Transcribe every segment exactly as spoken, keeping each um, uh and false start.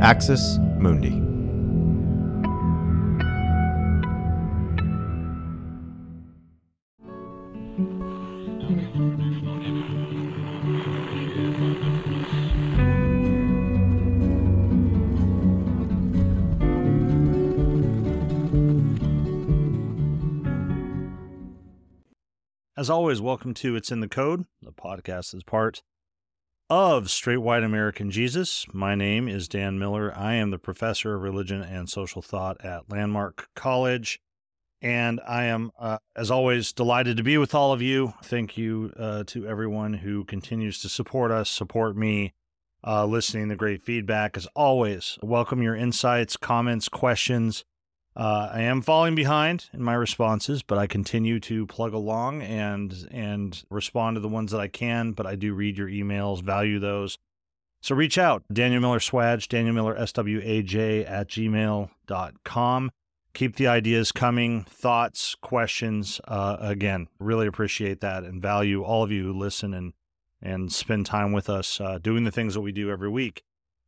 Axis Mundi. As always, welcome to It's in the Code. The podcast is part of Straight White American Jesus. My name is Dan Miller. I am the professor of religion and social thought at Landmark College, and I am, uh, as always, delighted to be with all of you. Thank you uh, to everyone who continues to support us, support me, uh, listening, the great feedback. As always, welcome your insights, comments, questions. Uh, I am falling behind in my responses, but I continue to plug along and and respond to the ones that I can, but I do read your emails, value those. So reach out, Daniel Miller Swaj, Daniel Miller S W A J at gmail dot com. Keep the ideas coming, thoughts, questions. Uh, again, really appreciate that and value all of you who listen and, and spend time with us uh, doing the things that we do every week.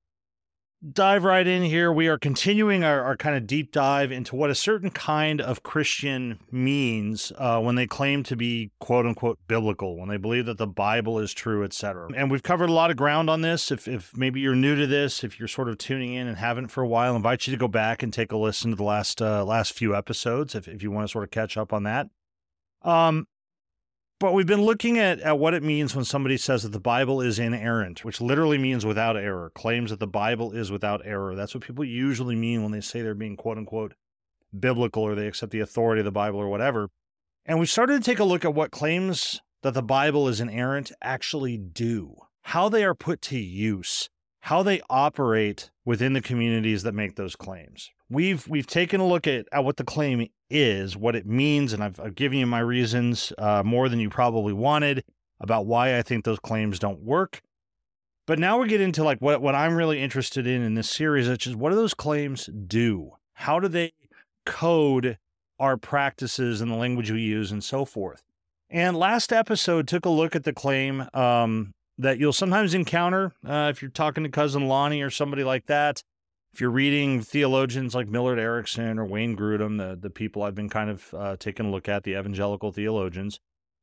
Dive right in here. We are continuing our, our kind of deep dive into what a certain kind of Christian means uh, when they claim to be quote unquote biblical, when they believe that the Bible is true, et cetera. And we've covered a lot of ground on this. If, if maybe you're new to this, if you're sort of tuning in and haven't for a while, I invite you to go back and take a listen to the last uh, last few episodes if, if you want to sort of catch up on that. Um, But we've been looking at, at what it means when somebody says that the Bible is inerrant, which literally means without error, claims that the Bible is without error. That's what people usually mean when they say they're being quote-unquote biblical or they accept the authority of the Bible or whatever. And we've started to take a look at what claims that the Bible is inerrant actually do, how they are put to use, how they operate within the communities that make those claims. We've we've taken a look at, at what the claim is, what it means, and I've, I've given you my reasons, uh, more than you probably wanted, about why I think those claims don't work. But now we get into like what, what I'm really interested in in this series, which is what do those claims do? How do they code our practices and the language we use and so forth? And last episode took a look at the claim um, that you'll sometimes encounter uh, if you're talking to Cousin Lonnie or somebody like that. If you're reading theologians like Millard Erickson or Wayne Grudem, the, the people I've been kind of uh, taking a look at, the evangelical theologians,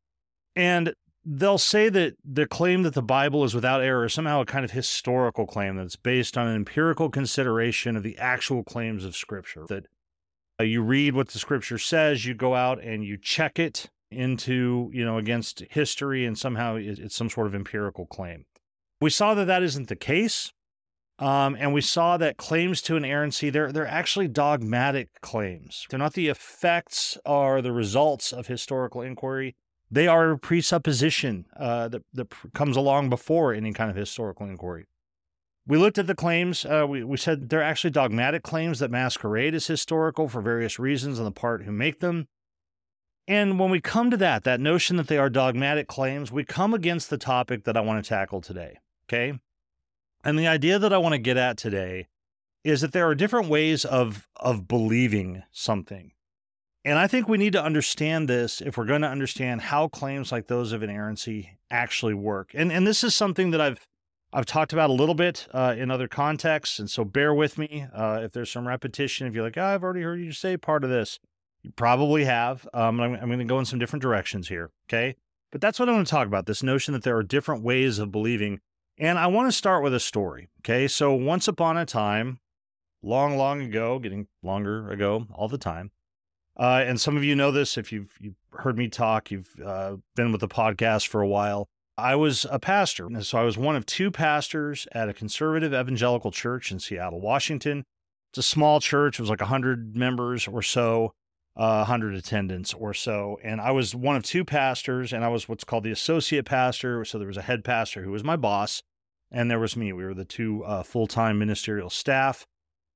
and they'll say that the claim that the Bible is without error is somehow a kind of historical claim that's based on an empirical consideration of the actual claims of Scripture. That uh, you read what the Scripture says, you go out and you check it into, you know, against history, and somehow it's some sort of empirical claim. We saw that that isn't the case. Um, and we saw that claims to inerrancy, they're, they're actually dogmatic claims. They're not the effects or the results of historical inquiry. They are a presupposition uh, that, that comes along before any kind of historical inquiry. We looked at the claims. Uh, we, we said they're actually dogmatic claims that masquerade as historical for various reasons on the part who make them. And when we come to that, that notion that they are dogmatic claims, we come against the topic that I want to tackle today, okay? And the idea that I want to get at today is that there are different ways of, of believing something. And I think we need to understand this if we're going to understand how claims like those of inerrancy actually work. And and this is something that I've I've talked about a little bit uh, in other contexts, and so bear with me uh, if there's some repetition. If you're like, oh, I've already heard you say part of this. You probably have. Um, I'm, I'm going to go in some different directions here, okay? But that's what I want to talk about, this notion that there are different ways of believing. And I want to start with a story, okay? So once upon a time, long, long ago, getting longer ago all the time, uh, and some of you know this if you've, you've heard me talk, you've uh, been with the podcast for a while, I was a pastor. And so I was one of two pastors at a conservative evangelical church in Seattle, Washington. It's a small church. It was like one hundred members or so, uh, one hundred attendants or so. And I was one of two pastors, and I was what's called the associate pastor. So there was a head pastor who was my boss, and there was me. We were the two uh, full-time ministerial staff.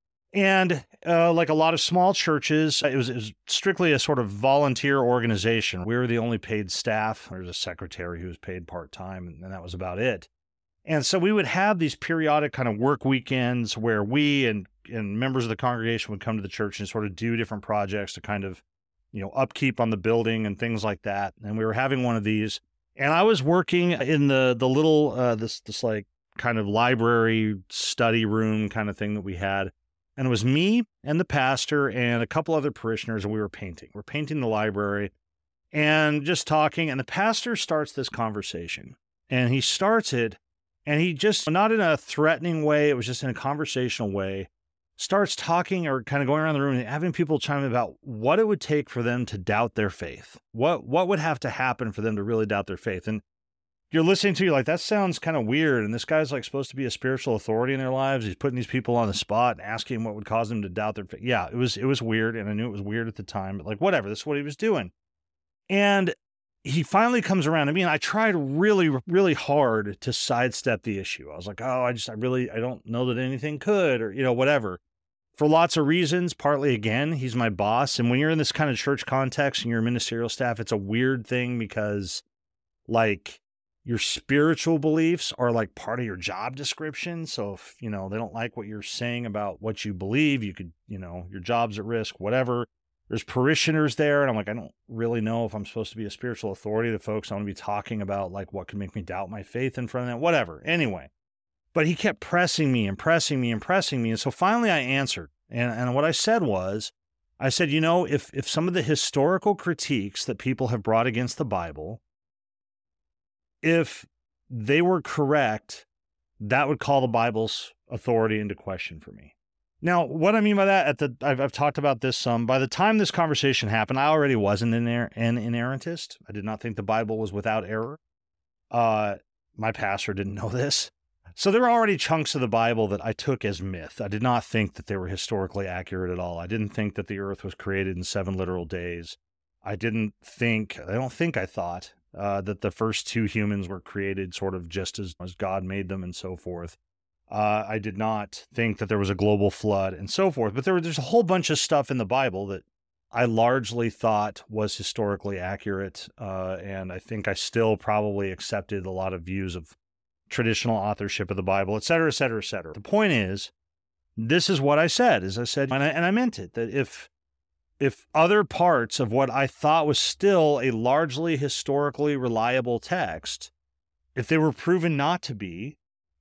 And uh, like a lot of small churches, it was, it was strictly a sort of volunteer organization. We were the only paid staff. There was a secretary who was paid part-time, and, and that was about it. And so we would have these periodic kind of work weekends where we and, and members of the congregation would come to the church and sort of do different projects to kind of, you know, upkeep on the building and things like that. And we were having one of these, and I was working in the the little, uh, this this like kind of library study room kind of thing that we had. And it was me and the pastor and a couple other parishioners, and we were painting. We're painting the library and just talking. And the pastor starts this conversation, and he starts it, and he just, not in a threatening way, it was just in a conversational way, starts talking or kind of going around the room and having people chime in about what it would take for them to doubt their faith. What what would have to happen for them to really doubt their faith? And you're listening to, you're like, that sounds kind of weird. And this guy's like supposed to be a spiritual authority in their lives. He's putting these people on the spot and asking what would cause them to doubt their faith. Yeah, it was, it was weird. And I knew it was weird at the time, but like, whatever, this is what he was doing. And he finally comes around. I mean, I tried really, really hard to sidestep the issue. I was like, oh, I just, I really, I don't know that anything could, or, you know, whatever. For lots of reasons, partly, again, he's my boss. And when you're in this kind of church context and you're a ministerial staff, it's a weird thing because, like, your spiritual beliefs are like part of your job description. So if, you know, they don't like what you're saying about what you believe, you could, you know, your job's at risk, whatever. There's parishioners there. And I'm like, I don't really know if I'm supposed to be a spiritual authority to folks. I want to be talking about like what could make me doubt my faith in front of them, whatever. Anyway, but he kept pressing me and pressing me and pressing me. And so finally I answered. And, and what I said was, I said, you know, if if some of the historical critiques that people have brought against the Bible, if they were correct, that would call the Bible's authority into question for me. Now, what I mean by that, at the I've, I've talked about this some. By the time this conversation happened, I already wasn't an, an inerrantist. I did not think the Bible was without error. Uh, my pastor didn't know this. So there were already chunks of the Bible that I took as myth. I did not think that they were historically accurate at all. I didn't think that the earth was created in seven literal days. I didn't think, I don't think I thought uh, that the first two humans were created sort of just as, as God made them and so forth. Uh, I did not think that there was a global flood and so forth. But there were, there's a whole bunch of stuff in the Bible that I largely thought was historically accurate. Uh, and I think I still probably accepted a lot of views of traditional authorship of the Bible, et cetera, et cetera, et cetera. The point is, this is what I said, as I said, and I, and I meant it, that if if other parts of what I thought was still a largely historically reliable text, if they were proven not to be,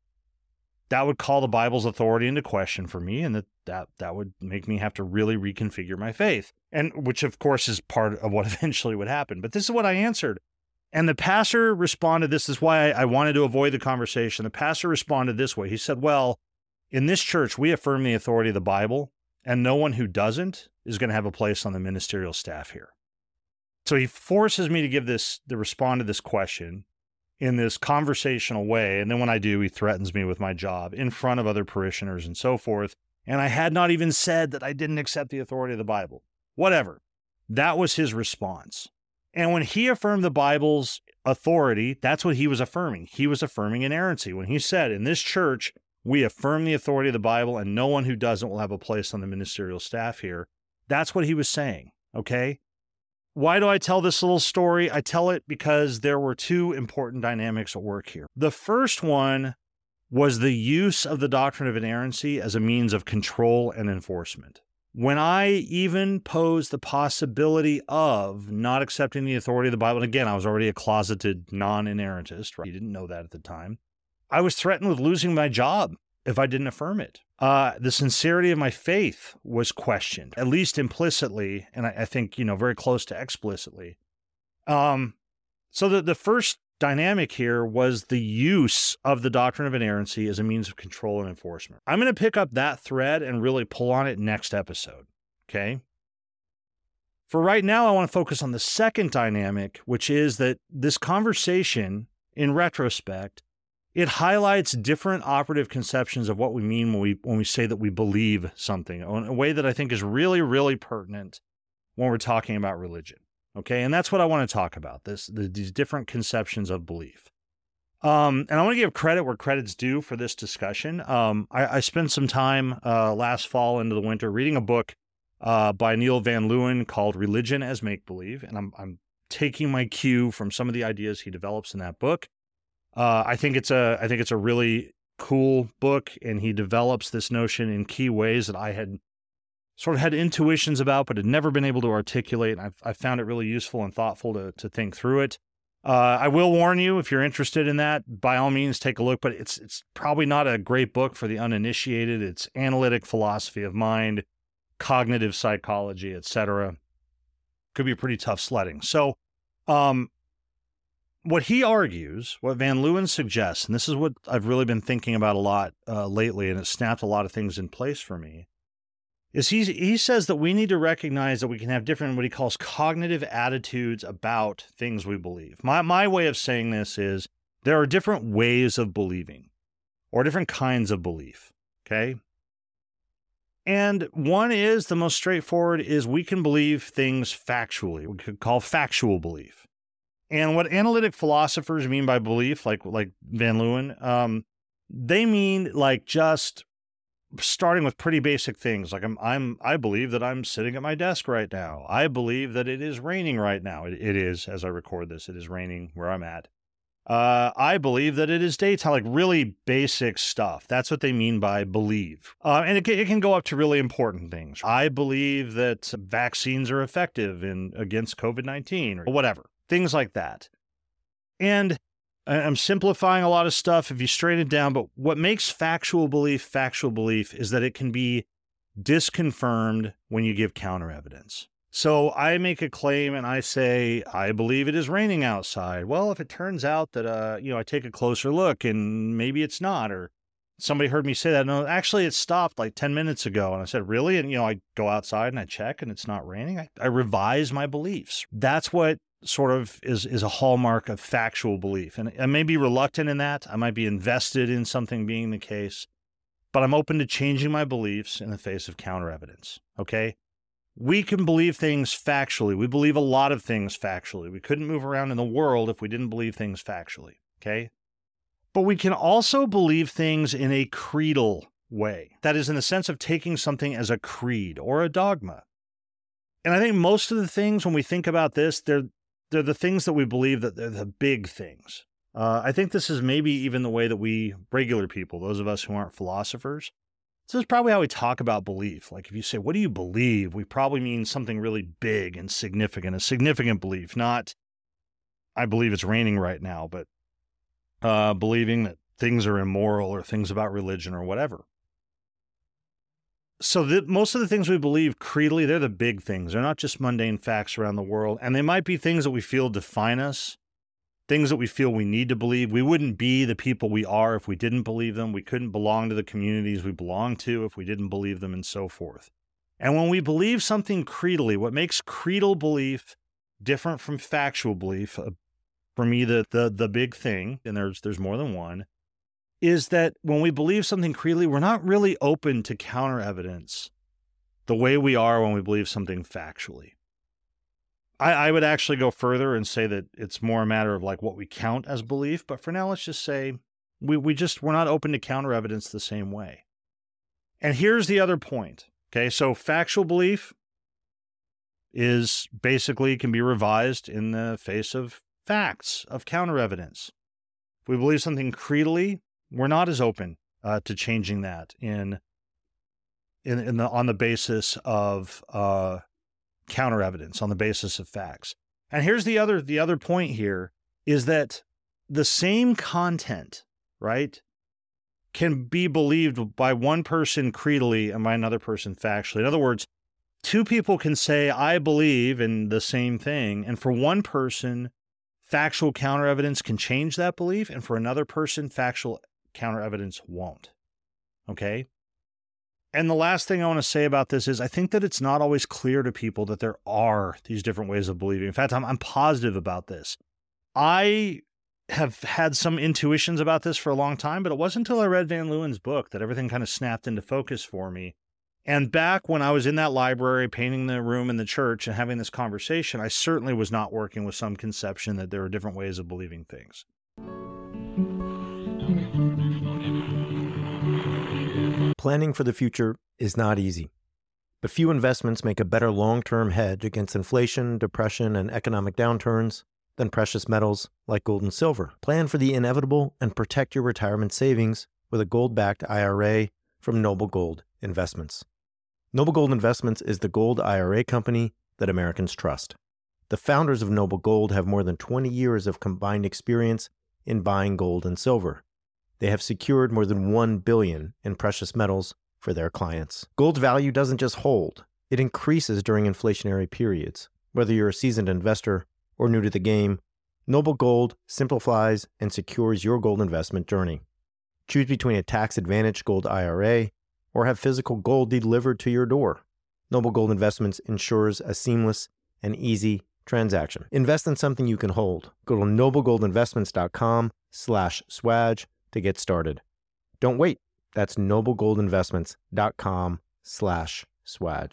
that would call the Bible's authority into question for me, and that, that, that would make me have to really reconfigure my faith, and which, of course, is part of what eventually would happen. But this is what I answered. And the pastor responded, this is why I wanted to avoid the conversation. The pastor responded this way. He said, well, in this church, we affirm the authority of the Bible, and no one who doesn't is going to have a place on the ministerial staff here. So he forces me to give this, to respond to this question in this conversational way. And then when I do, he threatens me with my job in front of other parishioners and so forth. And I had not even said that I didn't accept the authority of the Bible. Whatever. That was his response. And when he affirmed the Bible's authority, that's what he was affirming. He was affirming inerrancy. When he said, in this church, we affirm the authority of the Bible, and no one who doesn't will have a place on the ministerial staff here. That's what he was saying, okay? Why do I tell this little story? I tell it because there were two important dynamics at work here. The first one was the use of the doctrine of inerrancy as a means of control and enforcement. When I even posed the possibility of not accepting the authority of the Bible, and again, I was already a closeted non-inerrantist, right? You didn't know that at the time. I was threatened with losing my job if I didn't affirm it. Uh, the sincerity of my faith was questioned, at least implicitly, and I, I think, you know, very close to explicitly. Um, so the, the first dynamic here was the use of the doctrine of inerrancy as a means of control and enforcement. I'm going to pick up that thread and really pull on it next episode, okay? For right now, I want to focus on the second dynamic, which is that this conversation, in retrospect, it highlights different operative conceptions of what we mean when we when we say that we believe something, in a way that I think is really, really pertinent when we're talking about religion. Okay, and that's what I want to talk about, this the, these different conceptions of belief. Um, and I want to give credit where credit's due for this discussion. Um, I, I spent some time uh, last fall into the winter reading a book uh, by Neil Van Leeuwen called Religion as Make-Believe, and I'm, I'm taking my cue from some of the ideas he develops in that book. Uh, I think it's a I think it's a really cool book, and he develops this notion in key ways that I had sort of had intuitions about, but had never been able to articulate. And I've, I've found it really useful and thoughtful to, to think through it. Uh, I will warn you, if you're interested in that, by all means, take a look, but it's it's probably not a great book for the uninitiated. It's analytic philosophy of mind, cognitive psychology, et cetera. Could be pretty tough sledding. So um, what he argues, what Van Leeuwen suggests, and this is what I've really been thinking about a lot uh, lately, and it snapped a lot of things in place for me, is he, he says that we need to recognize that we can have different, what he calls cognitive attitudes about things we believe. My, my way of saying this is there are different ways of believing or different kinds of belief, okay? And one is, the most straightforward, is we can believe things factually. We could call factual belief. And what analytic philosophers mean by belief, like like Van Leeuwen, um, they mean like just starting with pretty basic things. Like I'm, I'm, I believe that I'm sitting at my desk right now. I believe that it is raining right now. It, it is, as I record this, it is raining where I'm at. Uh, I believe that it is daytime, like really basic stuff. That's what they mean by believe. Uh, and it can, it can go up to really important things. I believe that vaccines are effective in against COVID nineteen or whatever, things like that. And I'm simplifying a lot of stuff if you straighten it down, but what makes factual belief factual belief is that it can be disconfirmed when you give counter evidence. So I make a claim and I say, I believe it is raining outside. Well, if it turns out that, uh, you know, I take a closer look and maybe it's not, or somebody heard me say that. No, actually it stopped like ten minutes ago. And I said, really? And, you know, I go outside and I check and it's not raining. I, I revise my beliefs. That's what sort of is, is a hallmark of factual belief. And I may be reluctant in that. I might be invested in something being the case, but I'm open to changing my beliefs in the face of counter evidence. Okay. We can believe things factually. We believe a lot of things factually. We couldn't move around in the world if we didn't believe things factually. Okay. But we can also believe things in a creedal way. That is, in the sense of taking something as a creed or a dogma. And I think most of the things, when we think about this, they're They're the things that we believe that they're the big things. Uh, I think this is maybe even the way that we regular people, those of us who aren't philosophers, this is probably how we talk about belief. Like if you say, what do you believe? We probably mean something really big and significant, a significant belief, not I believe it's raining right now, but uh, believing that things are immoral or things about religion or whatever. So the, most of the things we believe creedally, they're the big things. They're not just mundane facts around the world. And they might be things that we feel define us, things that we feel we need to believe. We wouldn't be the people we are if we didn't believe them. We couldn't belong to the communities we belong to if we didn't believe them, and so forth. And when we believe something creedally, what makes creedal belief different from factual belief, uh, for me, the, the, the big thing, and there's, there's more than one, is that when we believe something creedally, we're not really open to counter evidence the way we are when we believe something factually. I, I would actually go further and say that it's more a matter of like what we count as belief. But for now, let's just say we, we just, we're not open to counter evidence the same way. And here's the other point. Okay. So factual belief is basically can be revised in the face of facts, of counter evidence. If we believe something creedally, we're not as open uh, to changing that in, in, in the, on the basis of uh, counter evidence, on the basis of facts. And here's the other, the other point here is that the same content, right, can be believed by one person creedally and by another person factually. In other words, two people can say, I believe in the same thing. And for one person, factual counter evidence can change that belief. And for another person, factual counter evidence won't. Okay. And the last thing I want to say about this is I think that it's not always clear to people that there are these different ways of believing. In fact, I'm, I'm positive about this. I have had some intuitions about this for a long time, but it wasn't until I read Van Leeuwen's book that everything kind of snapped into focus for me. And back when I was in that library, painting the room in the church and having this conversation, I certainly was not working with some conception that there are different ways of believing things. Planning for the future is not easy, but few investments make a better long-term hedge against inflation, depression, and economic downturns than precious metals like gold and silver. Plan for the inevitable and protect your retirement savings with a gold-backed I R A from Noble Gold Investments. Noble Gold Investments is the gold I R A company that Americans trust. The founders of Noble Gold have more than twenty years of combined experience in buying gold and silver. They have secured more than one billion dollars in precious metals for their clients. Gold's value doesn't just hold, it increases during inflationary periods. Whether you're a seasoned investor or new to the game, Noble Gold simplifies and secures your gold investment journey. Choose between a tax-advantaged gold I R A or have physical gold delivered to your door. Noble Gold Investments ensures a seamless and easy transaction. Invest in something you can hold. Go to noblegoldinvestments.com slash swag to get started. Don't wait. That's noblegoldinvestments.com slash swag.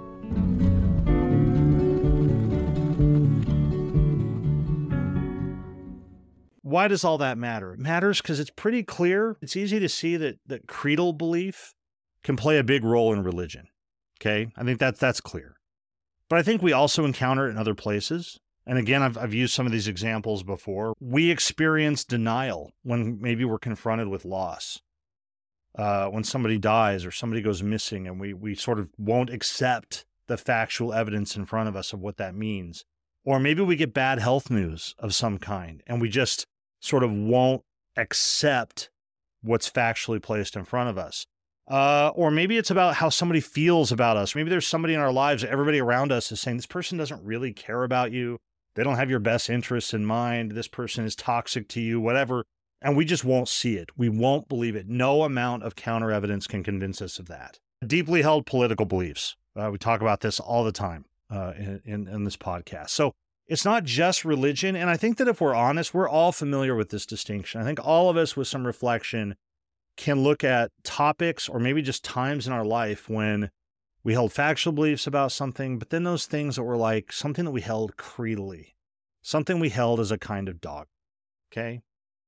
Why does all that matter? It matters because it's pretty clear. It's easy to see that, that creedal belief can play a big role in religion. Okay? I think that, that's clear. But I think we also encounter it in other places. And again, I've, I've used some of these examples before. We experience denial when maybe we're confronted with loss. Uh, when somebody dies or somebody goes missing and we, we sort of won't accept the factual evidence in front of us of what that means. Or maybe we get bad health news of some kind and we just sort of won't accept what's factually placed in front of us. Uh, or maybe it's about how somebody feels about us. Maybe there's somebody in our lives, everybody around us is saying, this person doesn't really care about you. They don't have your best interests in mind. This person is toxic to you, whatever. And we just won't see it. We won't believe it. No amount of counter evidence can convince us of that. Deeply held political beliefs. Uh, we talk about this all the time uh, in, in, in this podcast. So it's not just religion. And I think that if we're honest, we're all familiar with this distinction. I think all of us with some reflection can look at topics or maybe just times in our life when we held factual beliefs about something, but then those things that were like something that we held creedally, something we held as a kind of dogma. Okay?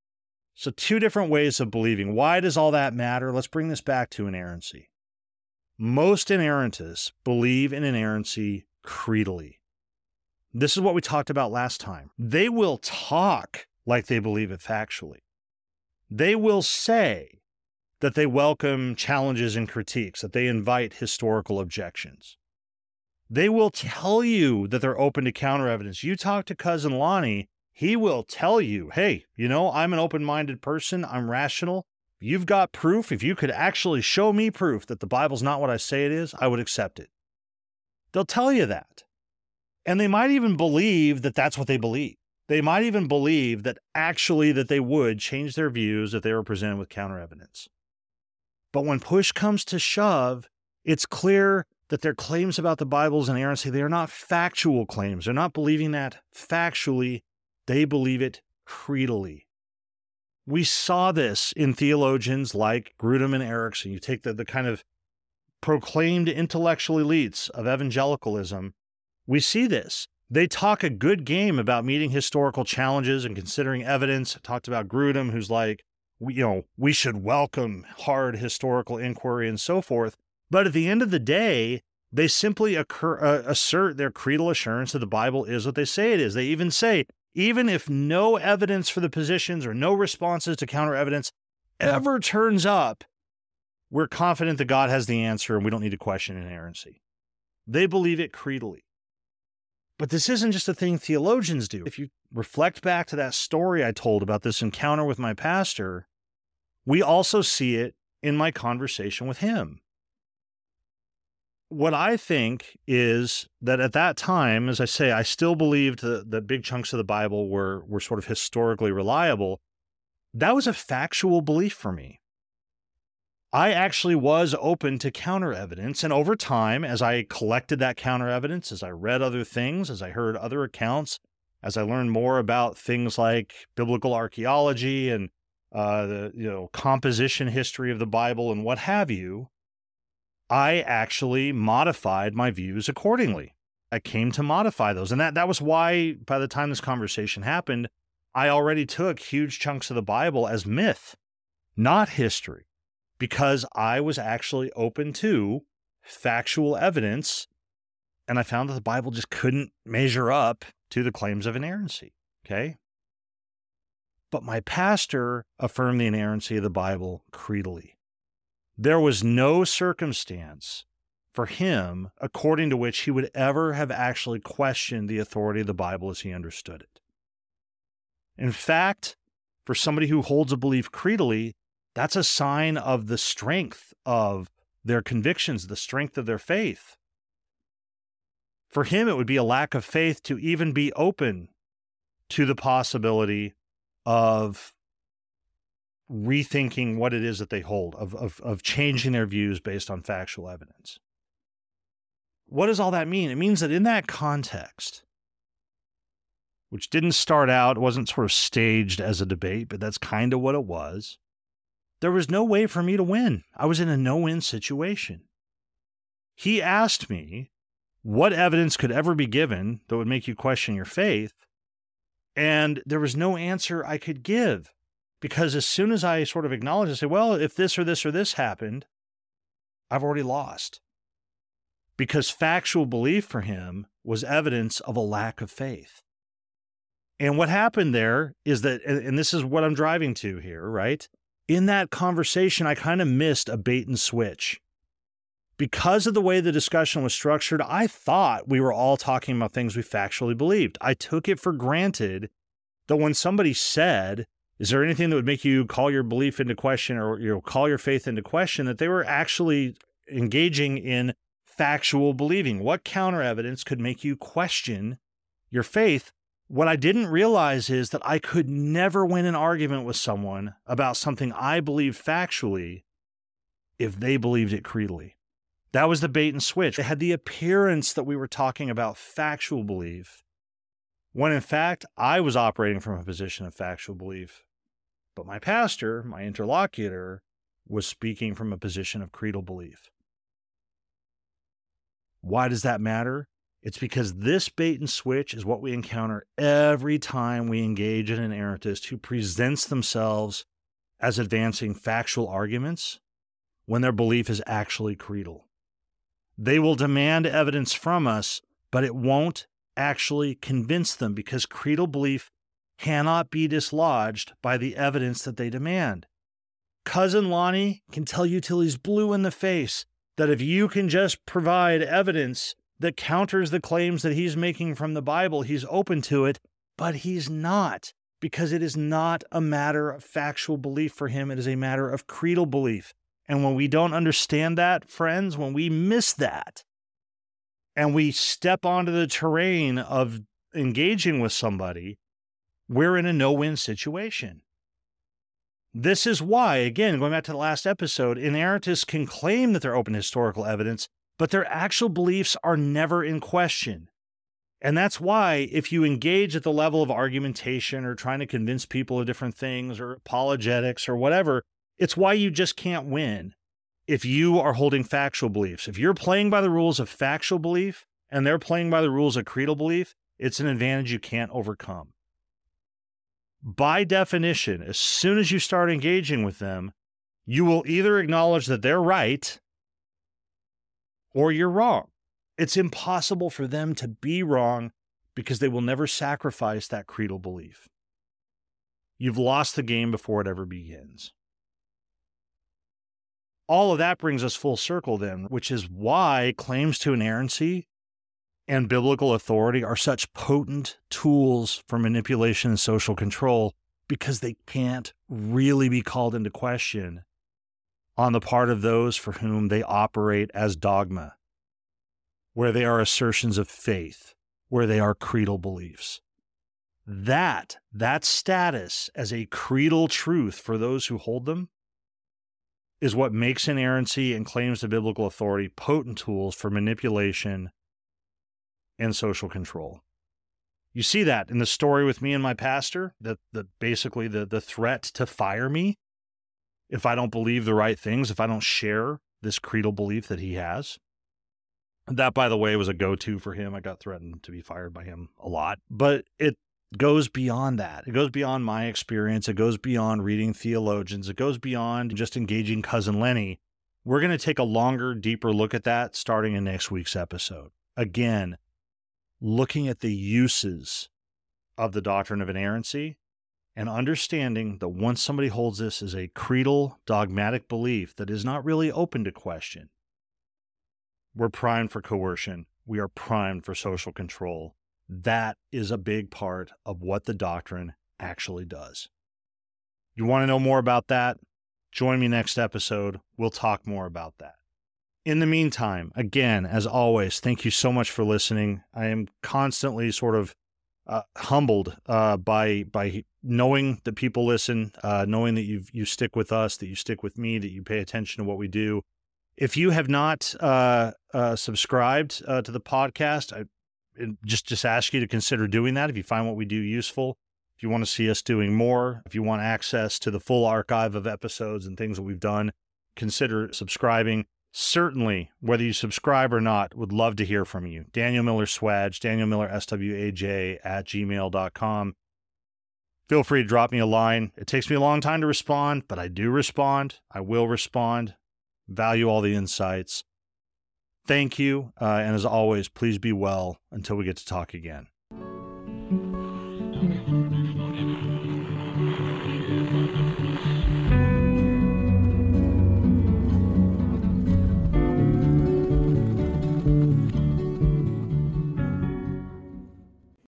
So two different ways of believing. Why does all that matter? Let's bring this back to inerrancy. Most inerrantists believe in inerrancy creedally. This is what we talked about last time. They will talk like they believe it factually. They will say that they welcome challenges and critiques, that they invite historical objections. They will tell you that they're open to counter evidence. You talk to Cousin Lonnie, he will tell you, hey, you know, I'm an open-minded person. I'm rational. You've got proof. If you could actually show me proof that the Bible's not what I say it is, I would accept it. They'll tell you that. And they might even believe that that's what they believe. They might even believe that actually that they would change their views if they were presented with counter evidence. But when push comes to shove, it's clear that their claims about the Bible's inerrancy, they are not factual claims. They're not believing that factually. They believe it creedally. We saw this in theologians like Grudem and Erickson. You take the, the kind of proclaimed intellectual elites of evangelicalism. We see this. They talk a good game about meeting historical challenges and considering evidence. I talked about Grudem, who's like, we, you know, we should welcome hard historical inquiry and so forth. But at the end of the day, they simply occur, uh, assert their creedal assurance that the Bible is what they say it is. They even say, even if no evidence for the positions or no responses to counter evidence ever turns up, we're confident that God has the answer and we don't need to question inerrancy. They believe it creedally. But this isn't just a thing theologians do. If you reflect back to that story I told about this encounter with my pastor, we also see it in my conversation with him. What I think is that at that time, as I say, I still believed that, that big chunks of the Bible were, were sort of historically reliable. That was a factual belief for me. I actually was open to counter evidence. And over time, as I collected that counter evidence, as I read other things, as I heard other accounts, as I learned more about things like biblical archaeology and uh, the you know composition history of the Bible and what have you, I actually modified my views accordingly. I came to modify those. And that, that was why, by the time this conversation happened, I already took huge chunks of the Bible as myth, not history, because I was actually open to factual evidence, and I found that the Bible just couldn't measure up to the claims of inerrancy, okay? But my pastor affirmed the inerrancy of the Bible creedally. There was no circumstance for him according to which he would ever have actually questioned the authority of the Bible as he understood it. In fact, for somebody who holds a belief creedally, that's a sign of the strength of their convictions, the strength of their faith. For him, it would be a lack of faith to even be open to the possibility of rethinking what it is that they hold, of, of, of changing their views based on factual evidence. What does all that mean? It means that in that context, which didn't start out, wasn't sort of staged as a debate, but that's kind of what it was, there was no way for me to win. I was in a no-win situation. He asked me what evidence could ever be given that would make you question your faith, and there was no answer I could give, because as soon as I sort of acknowledged, I said, well, if this or this or this happened, I've already lost. Because factual belief for him was evidence of a lack of faith. And what happened there is that, and this is what I'm driving to here, right? In that conversation, I kind of missed a bait and switch. Because of the way the discussion was structured, I thought we were all talking about things we factually believed. I took it for granted that when somebody said, is there anything that would make you call your belief into question or you know, call your faith into question, that they were actually engaging in factual believing. What counter evidence could make you question your faith? What I didn't realize is that I could never win an argument with someone about something I believed factually if they believed it creedally. That was the bait and switch. It had the appearance that we were talking about factual belief, when in fact I was operating from a position of factual belief. But my pastor, my interlocutor, was speaking from a position of creedal belief. Why does that matter? It's because this bait and switch is what we encounter every time we engage in an errantist who presents themselves as advancing factual arguments when their belief is actually creedal. They will demand evidence from us, but it won't actually convince them because creedal belief cannot be dislodged by the evidence that they demand. Cousin Lonnie can tell you till he's blue in the face that if you can just provide evidence that counters the claims that he's making from the Bible, he's open to it, but he's not, because it is not a matter of factual belief for him. It is a matter of creedal belief. And when we don't understand that, friends, when we miss that, and we step onto the terrain of engaging with somebody, we're in a no-win situation. This is why, again, going back to the last episode, inerrantists can claim that they're open to historical evidence, but their actual beliefs are never in question. And that's why if you engage at the level of argumentation or trying to convince people of different things or apologetics or whatever, it's why you just can't win if you are holding factual beliefs. If you're playing by the rules of factual belief and they're playing by the rules of creedal belief, it's an advantage you can't overcome. By definition, as soon as you start engaging with them, you will either acknowledge that they're right or you're wrong. It's impossible for them to be wrong because they will never sacrifice that creedal belief. You've lost the game before it ever begins. All of that brings us full circle then, which is why claims to inerrancy and biblical authority are such potent tools for manipulation and social control, because they can't really be called into question on the part of those for whom they operate as dogma, where they are assertions of faith, where they are creedal beliefs. That, that status as a creedal truth for those who hold them is what makes inerrancy and claims to biblical authority potent tools for manipulation and social control. You see that in the story with me and my pastor, that, that basically the, the threat to fire me if I don't believe the right things, if I don't share this creedal belief that he has. That, by the way, was a go-to for him. I got threatened to be fired by him a lot. But it goes beyond that. It goes beyond my experience. It goes beyond reading theologians. It goes beyond just engaging Cousin Lenny. We're going to take a longer, deeper look at that starting in next week's episode. Again, looking at the uses of the doctrine of inerrancy and understanding that once somebody holds this as a creedal, dogmatic belief that is not really open to question, We're primed for coercion. We are primed for social control. That is a big part of what the doctrine actually does. You want to know more about that? Join me next episode. We'll talk more about that. In the meantime, again, as always, thank you so much for listening. I am constantly sort of uh, humbled uh, by by knowing that people listen, uh, knowing that you you stick with us, that you stick with me, that you pay attention to what we do. If you have not uh, uh, subscribed uh, to the podcast, I just just ask you to consider doing that if you find what we do useful. If you want to see us doing more, if you want access to the full archive of episodes and things that we've done, consider subscribing. Certainly, whether you subscribe or not, would love to hear from you. Daniel Miller Swaj, Daniel Miller S W A J at gmail dot com. Feel free to drop me a line. It takes me a long time to respond, but I do respond. I will respond. Value all the insights. Thank you. Uh, and as always, please be well until we get to talk again.